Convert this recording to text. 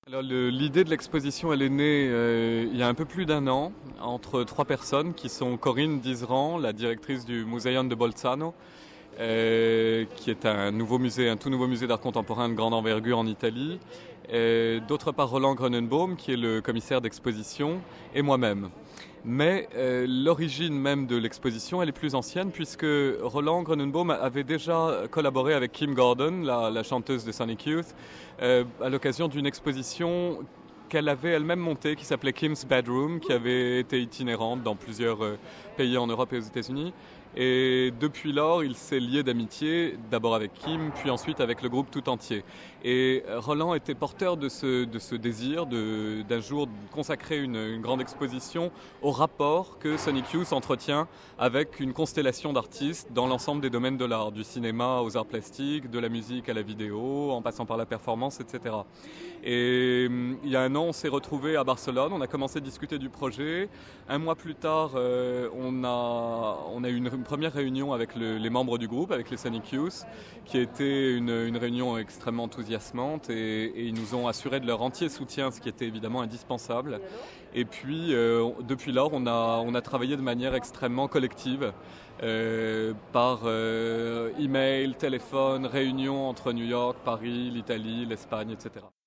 Alors, l'idée de l'exposition, elle est née il y a un peu plus d'un an entre trois personnes qui sont Corinne Dizeran, la directrice du Museion de Bolzano, qui est un tout nouveau musée d'art contemporain de grande envergure en Italie. D'autre part, Roland Gronenbaum, qui est le commissaire d'exposition, et moi-même. Mais l'origine même de l'exposition, elle est plus ancienne, puisque Roland Gronenbaum avait déjà collaboré avec Kim Gordon, la chanteuse de Sonic Youth, à l'occasion d'une exposition qu'elle avait elle-même montée, qui s'appelait Kim's Bedroom, qui avait été itinérante dans plusieurs pays en Europe et aux États-Unis. Et depuis lors, il s'est lié d'amitié, d'abord avec Kim, puis ensuite avec le groupe tout entier. Et Roland était porteur de ce désir d'un jour consacrer une grande exposition au rapport que Sonic Youth entretient avec une constellation d'artistes dans l'ensemble des domaines de l'art, du cinéma aux arts plastiques, de la musique à la vidéo, en passant par la performance, etc. Et il y a un an, on s'est retrouvés à Barcelone, on a commencé à discuter du projet. Un mois plus tard, on a eu une première réunion avec les membres du groupe, avec les Sonic Youth, qui a été une réunion extrêmement enthousiasmante et ils nous ont assuré de leur entier soutien, ce qui était évidemment indispensable. Et puis, depuis lors, on a travaillé de manière extrêmement collective, par email, téléphone, réunions entre New York, Paris, l'Italie, l'Espagne, etc.